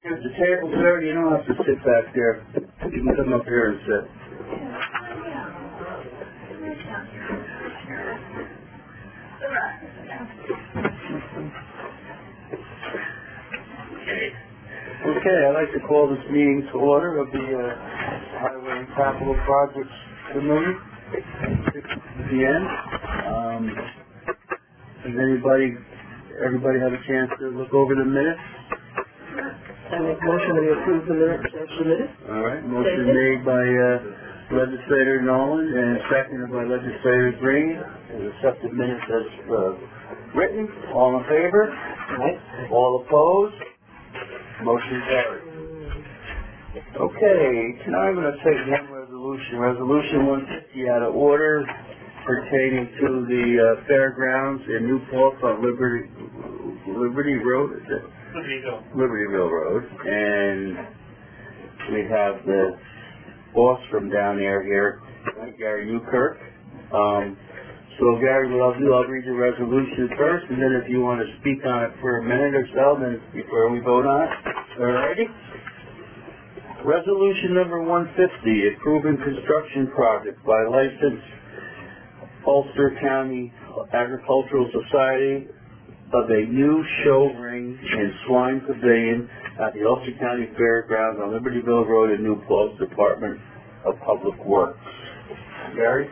Here's the table, sir. You don't have to sit back there. You can come up here and sit. Okay, I'd like to call this meeting to order of the Highway and Capital Projects Committee at the end. Has everybody have a chance to look over the minutes? I make motion to approve the minutes as submitted. All right, motion made by Legislator Nolan and seconded by Legislator Green. Accept the minutes as written. All in favor? Aye. All opposed? Motion carried. Okay, tonight I'm going to take one resolution. Resolution 150 out of order pertaining to the fairgrounds in Newport on Liberty Road, is it? Libertyville Road. And we have the boss from down there here, Gary Newkirk. So Gary, what I'll read the resolution first, and then if you want to speak on it for a minute or so, then before we vote on it. Alrighty? Resolution number 150, approving construction project by licensed Ulster County Agricultural Society of a new show ring and swine pavilion at the Ulster County Fairgrounds on Libertyville Road in Newport, Department of Public Works. Gary?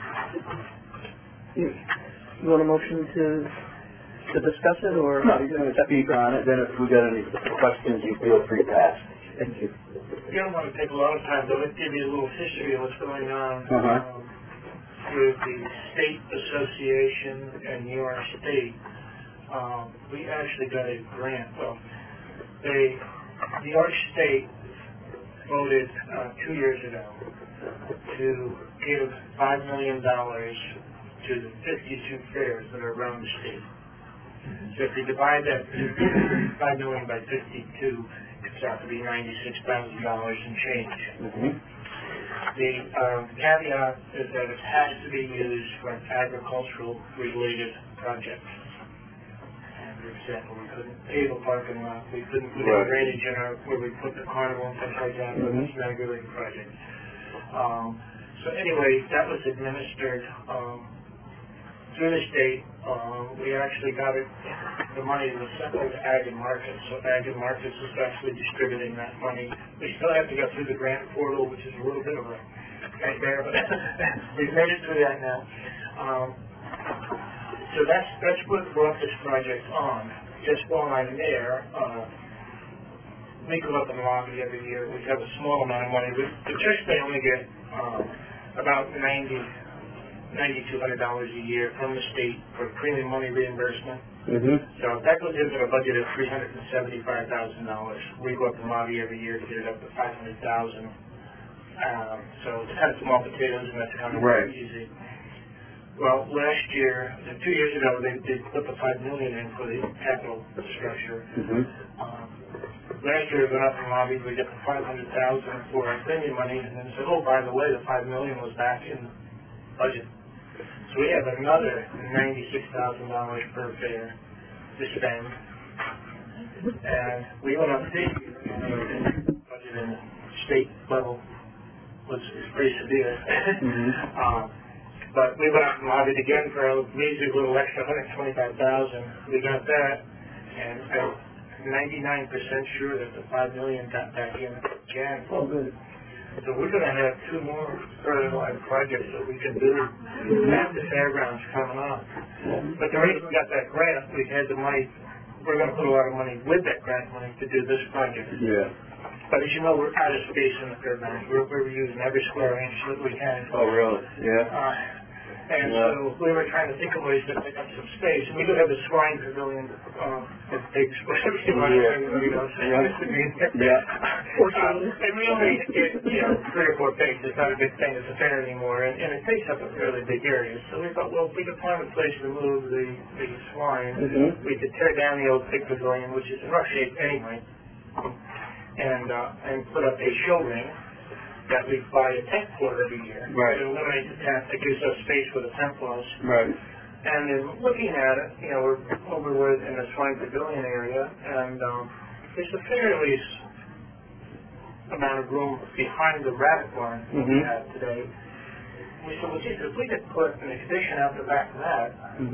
You want a motion to discuss it, or? No, you're going to speak on it. Then if we got any questions, you feel free to ask. Thank you. You don't want to take a lot of time, but let's give you a little history of what's going on with the State Association and New York State. We actually got a grant. Well, New York State voted 2 years ago to give $5 million to the 52 fairs that are around the state. So if you divide that $5 million by 52, it comes out to be $96,000 and change. The caveat is that it has to be used for an agricultural-related project. For example, we couldn't pave a parking lot, we couldn't put in drainage in where we put the carnival and things like that, but it's not a related project. So anyway, that was administered through the state. We actually got the money was sent over to Ag and Markets, so Ag and Markets is actually distributing that money. We still have to go through the grant portal, which is a little bit of a nightmare, but we've made it through that now. So that's what brought this project on. Just while I'm there, we go up in the lobby every year. We have a small amount of money. The church may only get about $9,200 a year from the state for premium money reimbursement. So that goes into a budget of $375,000. We go up in the lobby every year to get it up to $500,000. So it's kind of small potatoes, and that's kind of easy. Well, last year, 2 years ago, they put the $5 million in for the capital structure. Last year, we went up in the lobby, we got the $500,000 for our premium money, and then said, oh, by the way, the $5 million was back in the budget. So we have another $96,000 per fair to spend. And we went up this year, the budget in the state level was pretty severe. But we went out and lobbied again for a measly little extra $125,000. We got that, and I'm 99% sure that the $5 million got back in again. Oh, good. So we're going to have 2 more further line projects that we can do after fairgrounds coming up. But the reason we got that grant, we had the money. We're going to put a lot of money with that grant money to do this project. But as you know, we're out of space in the fairgrounds. We're using every square inch that we can. Oh, really? And so we were trying to think of ways to pick up some space. And we do have a swine pavilion with pigs, whatever you want to everybody knows. And we only get, 3 or 4 pigs. It's not a big thing. It's a fair anymore. And it takes up a fairly big area. So we thought, well, if we could find a place to move the swine, we could tear down the old pig pavilion, which is in rough shape anyway, and put up a show ring that we buy a tent for every year. To eliminate the tent, that gives us space for the tent floors. And in looking at it, we're over in the swine pavilion area, and it's a fairly amount of room behind the rabbit barn that we have today. We said, well, geez, if we could put an addition out the back of that,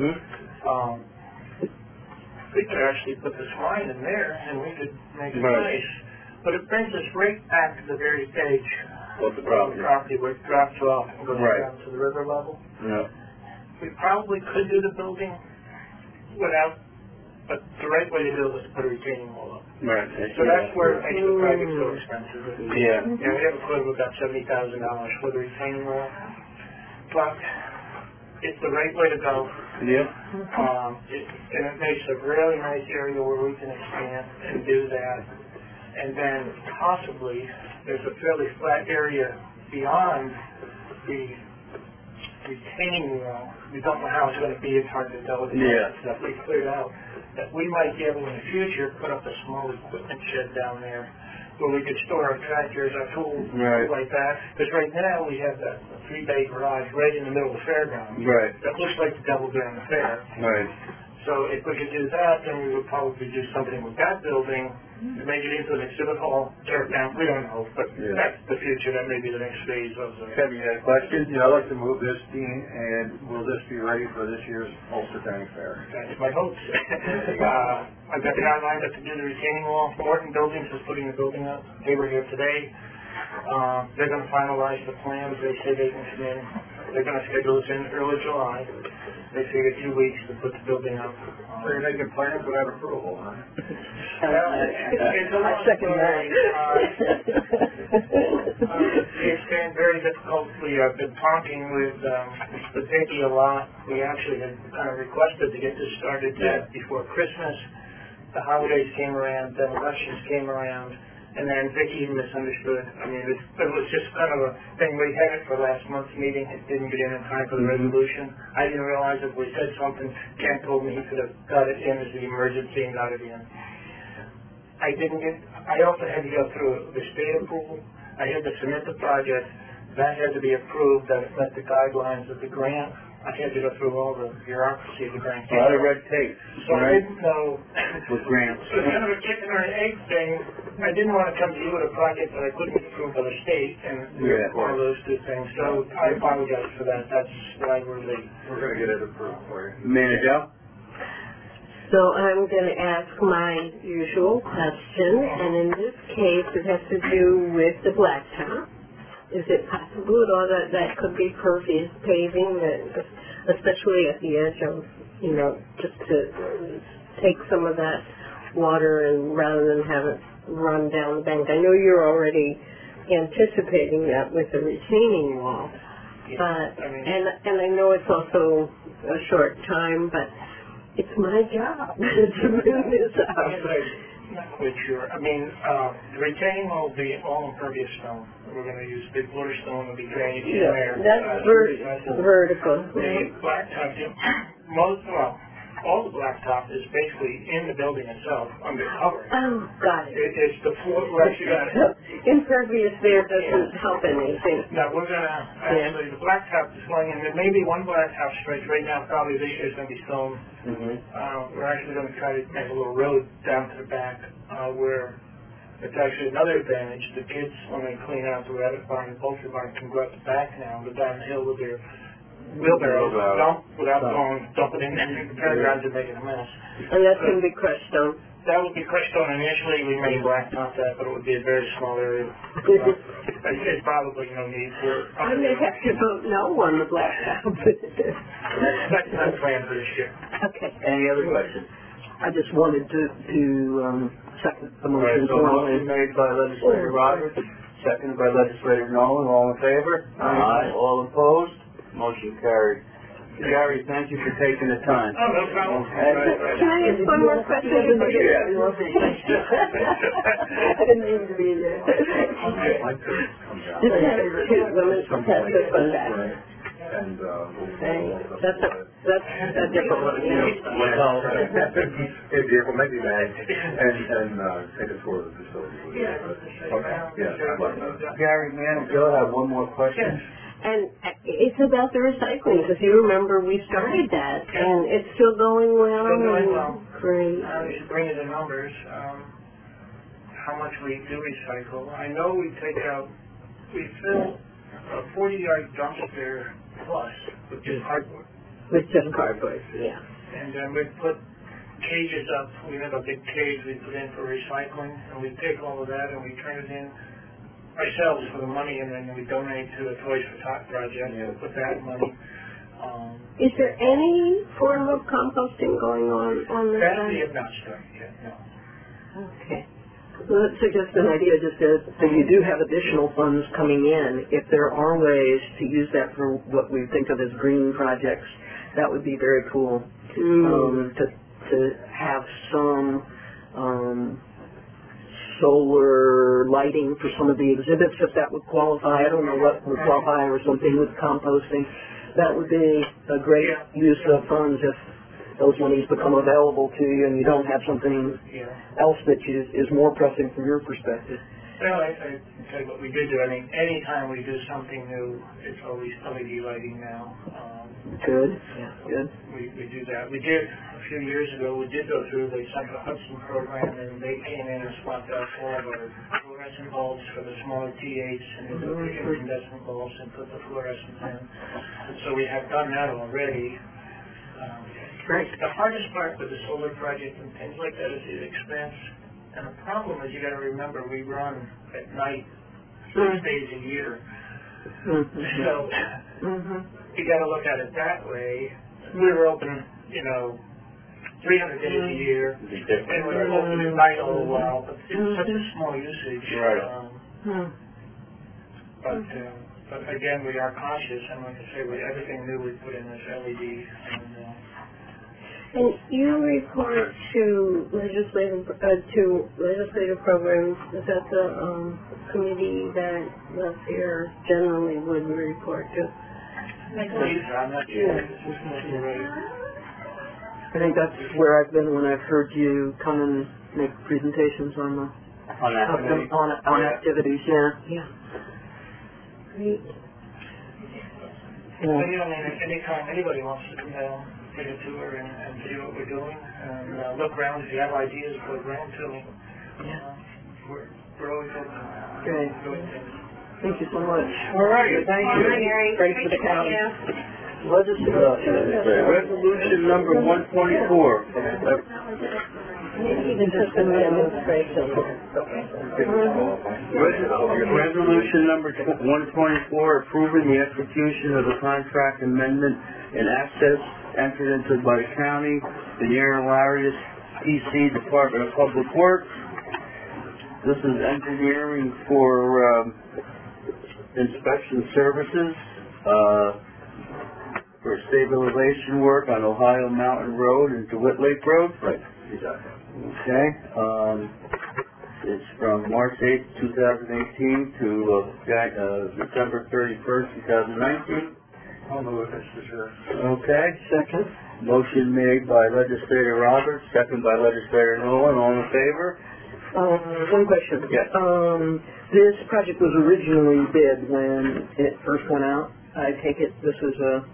we could actually put the swine in there, and we could make it nice. But it brings us right back to the very edge of the property where it drops off and goes down to the river level. Yeah. We probably could do the building without, but the right way to do it was to put a retaining wall up. Right. So that's where it makes the project so expensive. Yeah. Yeah, we have a quote of about $70,000 for the retaining wall. But it's the right way to go. Yeah. And it makes a really nice area where we can expand and do that. And then possibly there's a fairly flat area beyond the retaining wall. We don't know how it's going to be. It's hard to tell. It's definitely cleared out. That we might be able in the future put up a small equipment shed down there where we could store our tractors, our tools, like that. Because right now we have that 3-bay garage right in the middle of the fairground. Right. That looks like the Devil During the Fair. Right. So if we could do that, then we would probably do something with that building to make it into an exhibit hall, tear it down. We don't know, but that's the future. That may be the next phase of the... Kevin, you had a question? Yeah, I'd like to move this, Dean, and will this be ready for this year's Ulster County Fair? That's my hopes. I've got the guy lined up to do the retaining wall. Morton Buildings is putting the building up. They were here today. They're going to finalize the plans. They say they can come in. They're going to schedule us in early July. They figure 2 weeks to put the building up. So you're making plans without approval, huh? Well, it's a long second story. It's been very difficult. We have been talking with Vicky a lot. We actually had kind of requested to get this started before Christmas. The holidays came around, then elections came around, and then Vicky misunderstood. I mean, it was just kind of a thing. We had it for last month's meeting. It didn't get in time for the resolution. I didn't realize if we said something, Ken told me he could have got it in as the emergency and got it in. I also had to go through the state approval. I had to submit the project. That had to be approved, that it met the guidelines of the grant. I had to go through all the bureaucracy of the grant. A lot of red tape. So I didn't know. With grants. So it's kind of a chicken or an egg thing. I didn't want to come to you with a project that I couldn't get approved by the state, and one of those two things. So I apologize for that. That's why we're late. We're going to get it approved for you. Manager? So I'm going to ask my usual question, and in this case it has to do with the blacktop. Is it possible at all that that could be pervious paving, especially at the edge of, just to take some of that water and rather than have it run down the bank? I know you're already anticipating that with the retaining wall, but and I know it's also a short time, but it's my job to move this up. I'm not quite sure. I mean, the retaining wall will be all impervious stone. We're going to use big water stone and be drainage in there. That's vertical. The blacktop, all the blacktop is basically in the building itself, undercover. Oh, got it. It's the floor where you got it. Impervious there doesn't help anything. No, we're going to, actually, the blacktop is going in. There may be one blacktop stretch right now, probably this year's going to be stone. We're actually going to try to make a little road down to the back where it's actually another advantage. The kids, when they clean out the rabbit barn and poultry barn, can go up the back now and go down the hill with their wheelbarrows, without dumping it in the fairgrounds and making a mess. And that's going to be crushed stone. That would be crushed stone. Initially, we may blacktop that, but it would be a very small area. There's probably no need for it. I may have to vote no on the blacktop. That's not planned for this year. Okay. Any other questions? I just wanted to second the All right, motion. so motion made by Legislator Roberts, seconded by Legislator Nolan. All in favor? Aye. All opposed? Motion carried. Gary, thank you for taking the time. Oh, no problem. Can I ask one more question? I didn't mean to be there. Just have two women pass this one back. And That's a different one. maybe that, and take a tour of the facility. Okay, yeah, I'd like that. Gary, man, Joe have one more question. And it's about the recycling, because you remember we started that, and it's still going well. Still going well. Great. We should bring you the numbers. how much we do recycle. I know we fill a 40-yard dumpster plus with just cardboard. With just cardboard, yeah. And then we put cages up. We have a big cage we put in for recycling, and we take all of that and we turn it in ourselves for the money, and then we donate to the Toys for Tot project. We'll put that money. Is there any form of composting going on the That site? we have not started yet, no. Okay. Well, that's just an idea, just that you do have additional funds coming in. If there are ways to use that for what we think of as green projects, that would be very cool. To have some solar lighting for some of the exhibits, if that would qualify. I don't know what would qualify, or something with composting. That would be a great use of funds if those monies become available to you and you don't have something else that is more pressing from your perspective. Well, I can tell you what we did do. I mean, any time we do something new, it's always LED lighting now. Good. Yeah, good. We do that. We did, a few years ago, we did go through the Central Hudson program, and they came in and swapped out all of our fluorescent bulbs for the smaller T8s and the incandescent bulbs and put the fluorescents in. So we have done that already. Great. The hardest part with the solar project and things like that is the expense. And the problem is, you got to remember, we run at night 6 days a year. So you got to look at it that way. We were open, 300 days a year, and we were open at night all the while. But it's such a small usage. Right. But again, we are cautious, and like I say, everything new we put in is LED. And you report to legislative programs. Is that the committee that Welfare generally would report to? I'm not sure. I think that's where I've been when I've heard you come and make presentations on activities. Yeah. Great. Anytime anybody wants to come down, take a tour and see what we're doing, and look around. If you have ideas, look around too. We're always open. Great. Thank you so much. All right. Thank you. Great for the county. Resolution number 124. Resolution number 124, approving the execution of the contract amendment and access entered into by the county, the Larius PC Department of Public Works. This is engineering for inspection services for stabilization work on Ohio Mountain Road and DeWitt Lake Road. Right, exactly. Okay. It's from March 8th, 2018 to December 31st, 2019. I'll move it, Mr. Chair. Okay. Second. Motion made by Legislator Roberts, second by Legislator Nolan. All in favor? One question. Yes. This project was originally bid when it first went out. I take it this is an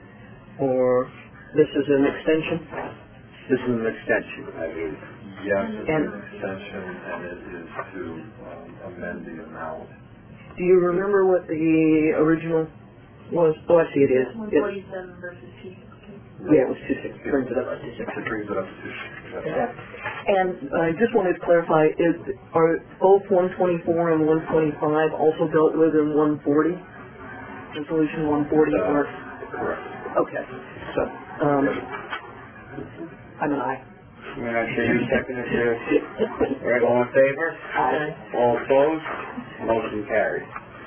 extension? This is an extension. Yes, it's an extension, and it is to amend the amount. Do you remember what the original was? Oh, I see it is. 147 versus 260. Yeah, it was 260. Brings it up to 260. It brings it up to 260. Yeah. And I just wanted to clarify, are both 124 and 125 also dealt with in 140? Resolution 140? Correct. Okay. So, I'm an aye. May I say you second it there? All right, all in favor? Aye. All opposed? Motion carried.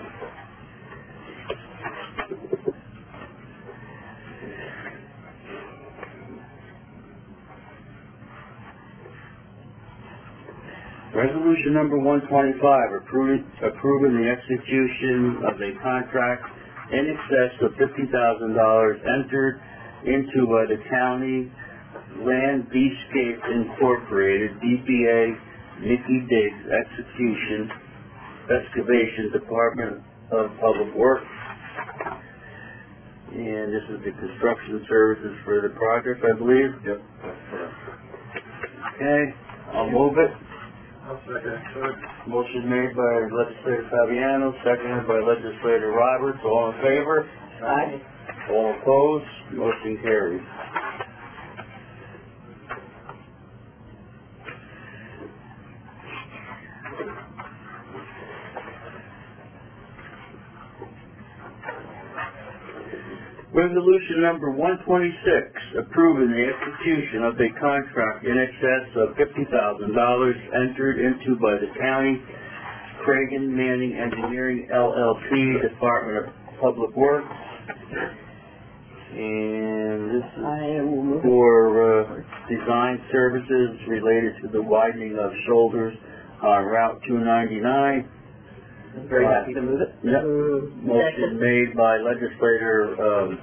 Resolution number 125, approving the execution of a contract in excess of $50,000 entered into by the County Land Beachscape Incorporated, DBA Mickey Diggs Excavation Department of Public Works. And this is the construction services for the project, I believe. Yep, that's correct. Okay, I'll move it. Motion made by legislator Fabiano, seconded by legislator Roberts. All in favor? Aye. All opposed? Motion carries. Resolution number 126, approving the execution of a contract in excess of $50,000 entered into by the county, Cragen Manning Engineering LLC, Department of Public Works. And this is for design services related to the widening of shoulders on Route 299. Very happy to move it. Yep. Motion made by legislator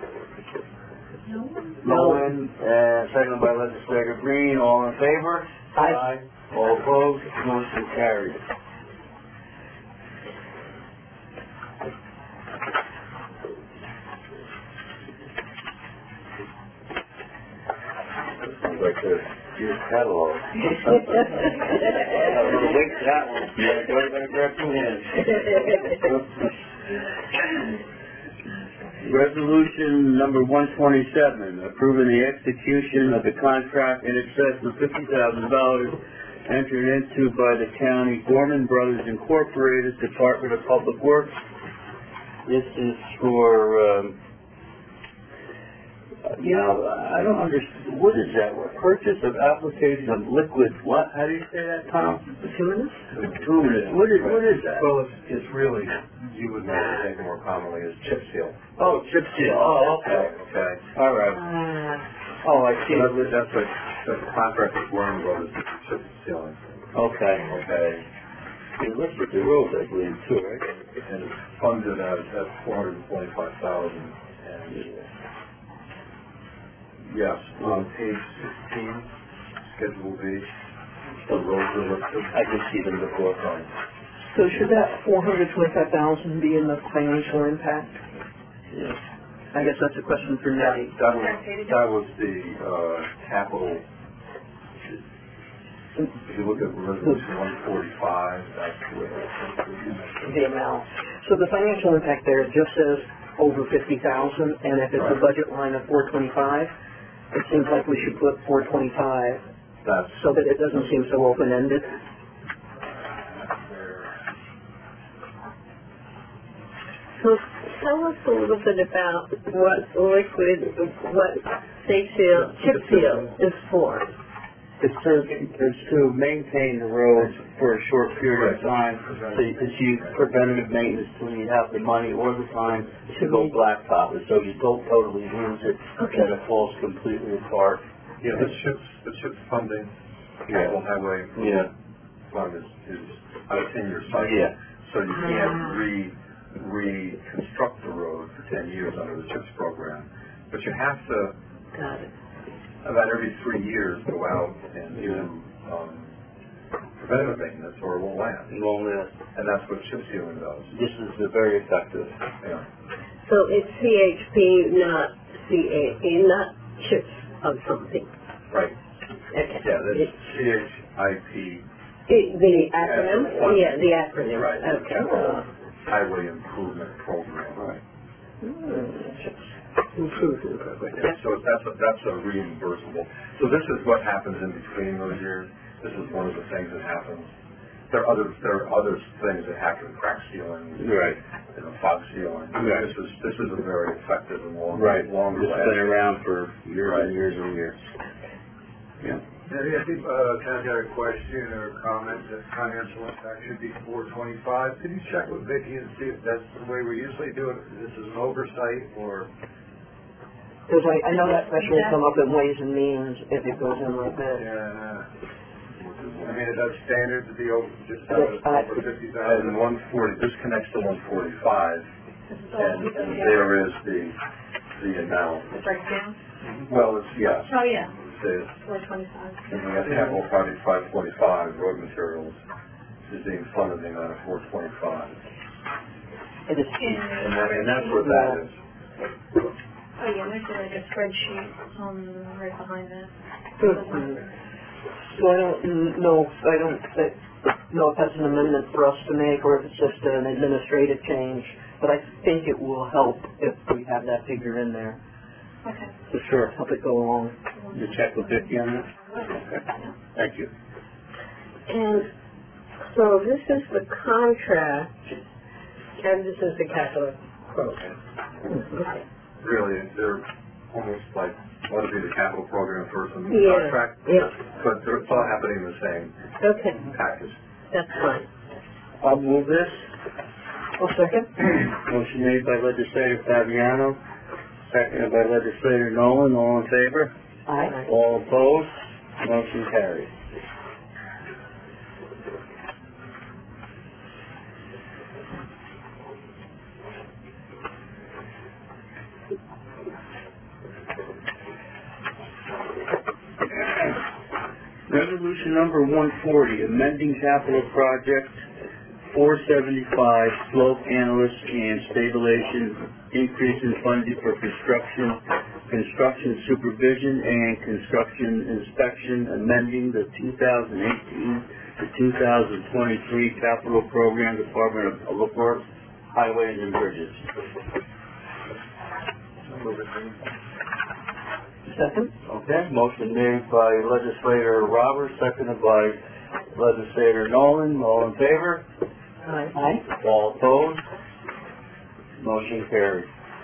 Nolan, and seconded by legislator Green. All in favor? Aye. All opposed? Motion carries. Like the year's catalog. I'm gonna wait for that one. Yeah, go ahead and grab two hands. Resolution number 127, approving the execution of the contract in excess of $50,000 entered into by the county Gorman Brothers Incorporated, Department of Public Works. This is for, I don't understand. What is that? Purchase of application of liquid, what? How do you say that, Tom? Bituminous? Bituminous. What is that? Well, it's really, you would know the name more commonly as chip seal. Oh, chip seal. Oh, okay. Okay. All right. Oh, I see. That's a contract with Warren Brothers for chip sealing. Okay. Okay. It looks like the road, I believe, too, right? And it's funded at $425,000. And yes, on page 16, Schedule B, the roads are listed. I can see them before. So should that $425,000 be in the financial impact? Yes. I guess that's a question for Nettie. That was the capital. If you look at resolution 145, that's The amount. So the financial impact there just says over $50,000, and if it's a budget line of $425, it seems like we should put $425 so that it doesn't seem so open-ended. So tell us a little bit about what chip seal is for. It's to maintain the roads for a short period of time. So it's use preventative maintenance till you have the money or the time to go blacktop it. So you don't totally lose it, that it falls completely apart. Yeah, the CHIP funding, National Highway Fund is on a 10-year cycle. Yeah. So you can't reconstruct the road for 10 years under the CHIPS program. But you have to, about every 3 years, go out and do preventative maintenance or it won't last. It won't last. And that's what chip sealing does. This is very effective. Yeah. So it's CHP, not CAE, not chips of something. Right. Okay. Yeah, that's CHIP. The acronym? Yeah, the acronym. Right. Okay. Highway Improvement Program. Right. Improvement program. Yeah, so that's a reimbursable. So this is what happens in between those years. This is one of the things that happens. There are other things that happen, crack sealing, Right. fog sealing. Right. This is a very effective and long It's been around for years and years and years. Yeah. I think Tom got a question or a comment that financial impact should be $425. Could you check with Vicki and see if that's the way we usually do it? This is an oversight or? Because I know that question will come up in Ways and Means if it goes in like that. Yeah. I mean, is that standard to be over just over 50,000? And 140. This connects to 145, and there is the amount. The breakdown? Well, it's yes. Oh, yeah. It's 425. and we have capital project 545, road materials is being funded in out of 425. It is. And that's what that is. Oh, yeah, there's like a spreadsheet right behind that. So I don't know, I don't think, know if that's an amendment for us to make or if it's just an administrative change, but I think it will help if we have that figure in there. Okay. For sure. Help it go along. You check with Vicki on that? Okay. Thank you. And so this is the contract, and this is the capital program. Okay. Really, they're almost like, want to do the capital program first and the Yeah, contract, yeah. but it's all happening in the same Okay, package. that's fine. I'll move this. I'll second. Motion made by legislator Fabiano, seconded by legislator Nolan. All in favor? Aye. All opposed? Motion carries. Resolution number 140, amending capital project 475, slope analyst and stabilization, increase in funding for construction supervision and construction inspection, amending the 2018 to 2023 capital program, Department of Public Works, Highways and Bridges. Second. Okay, motion made by legislator Roberts, seconded by legislator Nolan. All in favor? Aye. Aye. All opposed? Motion carried.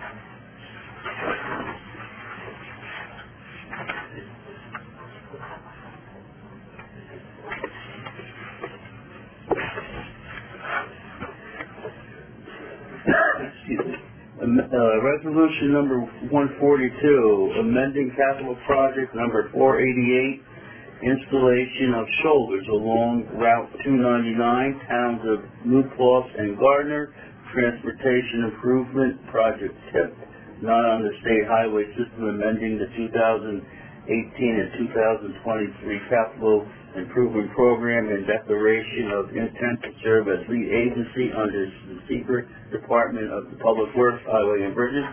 Excuse me. Resolution number 142, amending capital project number 488, installation of shoulders along Route 299, towns of New Paltz and Gardner, transportation improvement project tip, not on the state highway system, amending the 2018 and 2023 capital improvement program and declaration of intent to serve as lead agency under the secret Department of Public Works, Highway and Bridges.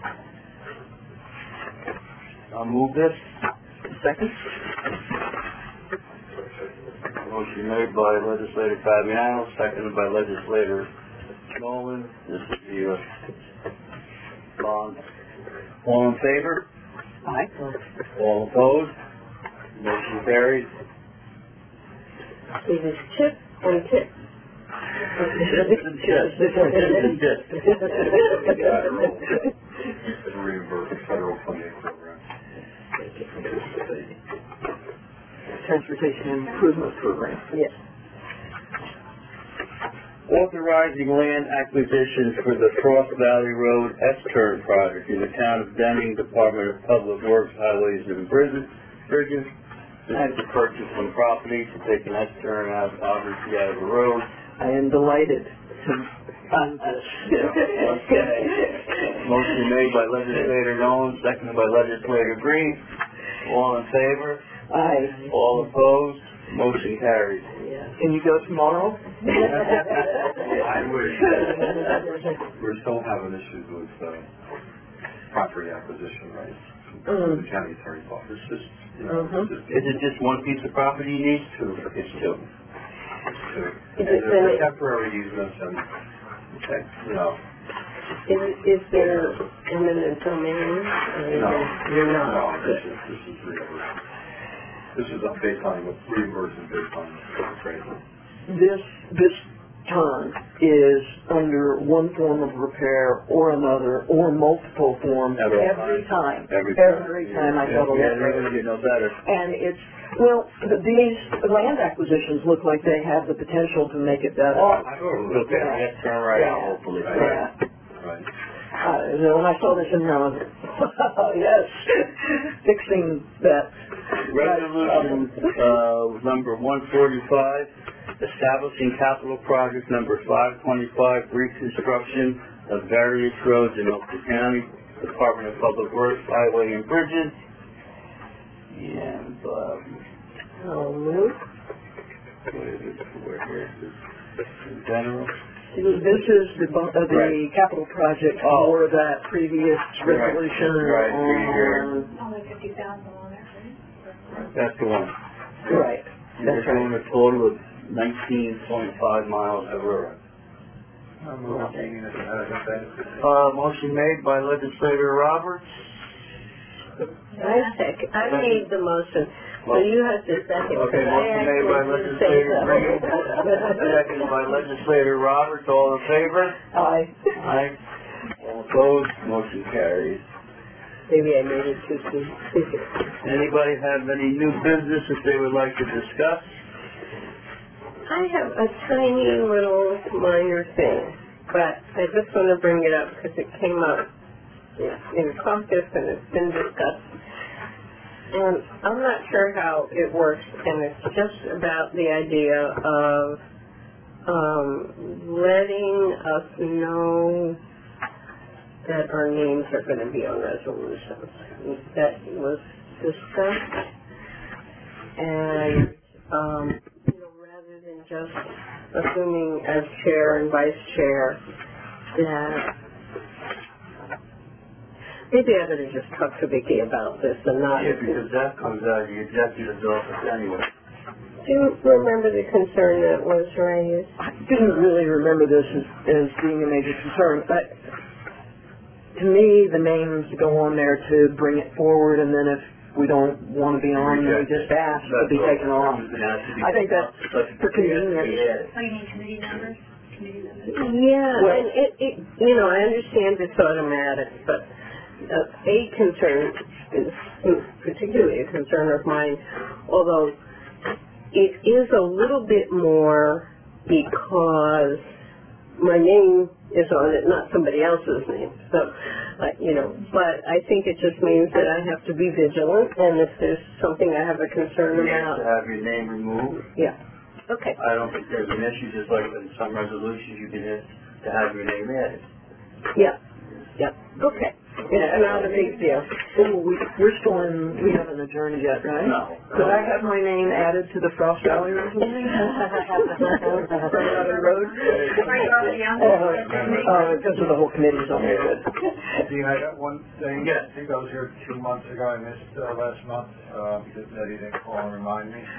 I'll move this. Second. Motion made by legislator Fabiano, seconded by legislator Nolan. This is the bond. All in favor? Aye. All opposed? Motion carried. It is tip and tip. Reimbursed federal funding program. Transportation Improvement Program. Yes. Authorizing land acquisitions for the Cross Valley Road S-turn project in the town of Denning, Department of Public Works, Highways and Bridges. This is to purchase some property to take an S-turn obviously out of the road. I am delighted to fund this. Okay. Motion made by legislator Nolan, seconded by legislator Green. All in favor? Aye. All opposed? Motion carried. Can you go tomorrow? I wish. We're still having issues with property acquisition rights. The county attorney's office. It's just, you know, it's just, Is it just one piece of property you need? two. It's two. Is it There's temporary easements and, you know, Is there eminent domain? no, You're not. no, this is reimbursement. This is based on reimbursement based on appraisal. This turn is under one form of repair or another or multiple forms every time. Every time I go to look they're at going to get no better. And it's, well, these land acquisitions look like they have the potential to make it better. Look at it, let's turn right out, hopefully. Yeah. Right. When I saw this in there, I was yes, fixing that. Resolution number 145, establishing capital project number 525, reconstruction of various roads in Oakland County, Department of Public Works, Highway and Bridges. And, I'll move. where is this? In general? This is the Right. capital project for that previous resolution. Right, here. Only 50,000 on it, right? That's the one. Right. We're That's right. doing a total of 19.5 miles of road. I'm moving it as a benefit. Motion made by legislator Roberts. I made the motion, so you have to second. Okay, because motion made by legislator Green, seconded by legislator Roberts. All in favor? Aye. Aye. All opposed? Motion carries. Maybe I made it too soon. Anybody have any new business that they would like to discuss? I have a tiny little minor thing, but I just want to bring it up because it came up in caucus and it's been discussed. And I'm not sure how it works, and it's just about the idea of letting us know that our names are going to be on resolutions. That was discussed, and rather than just assuming as chair and vice chair that maybe I better just talk to Vicki about this and not... Yeah, because that comes out of the executive's office anyway. Do you remember the concern that was raised? I didn't really remember this as being a major concern, but to me, the names go on there to bring it forward, and then if we don't want to be on, we just ask to be taken off. I think that's for convenience. Oh, you mean committee members? Yeah, well, and I understand it's automatic, but a concern is particularly a concern of mine, although it is a little bit more because my name is on it, not somebody else's name. So, but I think it just means that I have to be vigilant, and if there's something I have a concern about... To have your name removed? Yeah. Okay. I don't think there's an issue, just like in some resolutions you can hit to have your name added. Yeah. Yeah. Okay. It's not a big deal. Oh, we're still in, we haven't adjourned yet, right? No. Could I have my name added to the Frost Valley resolution? Road? Because of the whole committee's on there. Dean, I got one thing. Yes. I think I was here 2 months ago. I missed last month because Eddie didn't call and remind me.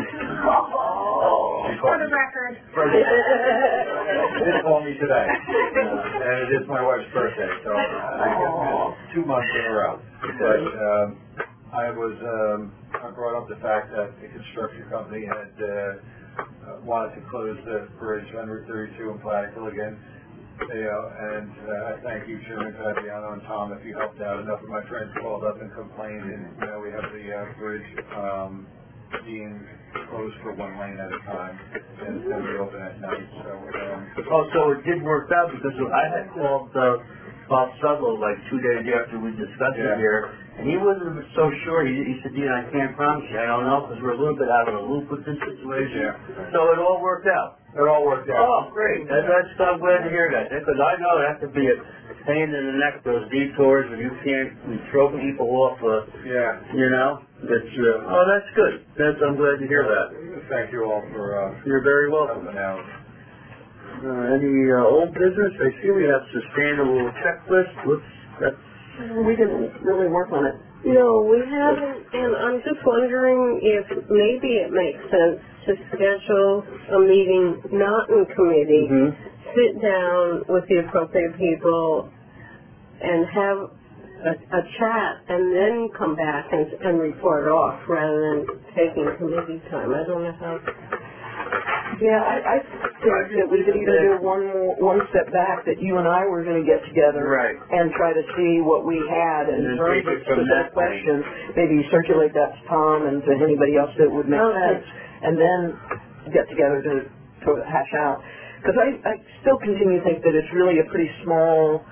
For the record. She didn't call me today. And it is my wife's birthday, so I 2 months in a row. But I brought up the fact that the construction company had wanted to close the bridge on Route 32 in Plattsville again. And I thank you, Chairman Fabiano and Tom, if you helped out. Enough of my friends called up and complained, and we have the bridge being closed for one lane at a time, and it's going to be open at night. So it did work out because I had called Bob Sudlow like 2 days after we discussed it here, and he wasn't so sure. He said, Dean, I can't promise you. I don't know, because we're a little bit out of the loop with this situation. Yeah. So it all worked out. It all worked out. Oh, great. I'm glad to hear that, because I know that could be a pain in the neck, those detours, when you can't throw people off, It's, that's good. I'm glad to hear that. Thank you all for... You're very welcome. Helping out. Any old business? I see we have sustainable checklist. We didn't really work on it. No, we haven't, and I'm just wondering if maybe it makes sense to schedule a meeting not in committee, sit down with the appropriate people and have a chat and then come back and report off rather than taking committee time. I don't know how... Yeah, I think that we could either do one step back, that you and I were going to get together and try to see what we had in terms of specific questions. Maybe circulate that to Tom and to anybody else that would make sense, and then get together to sort of hash out. Because I still continue to think that it's really a pretty small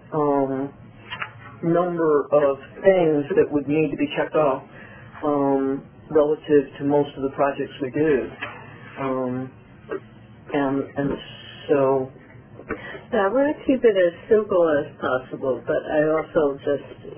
number of things that would need to be checked off relative to most of the projects we do. And so... Yeah, I want to keep it as simple as possible, but I also just,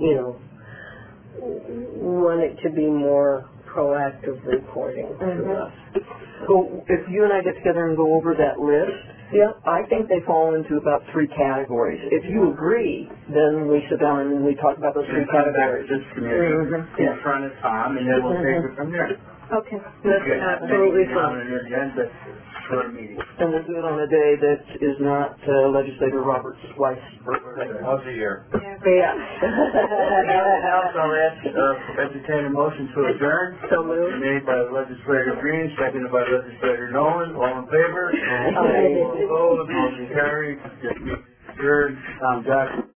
want it to be more proactive reporting to us. So if you and I get together and go over that list, I think they fall into about 3 categories. If you agree, then we sit down and we talk about those 3 categories. This committee in front of Tom, and then we'll take it from there. Okay, that's absolutely On fine. an agenda for a meeting. And we'll do it on a day that is not Legislator Roberts' wife's birthday. Once a year. Yeah. Else, I'll entertain a motion to adjourn. So moved. Made by Legislator Green, seconded by Legislator Nolan. All in favor? Aye. All opposed? Motion carried. Adjourned. Tom Jackson.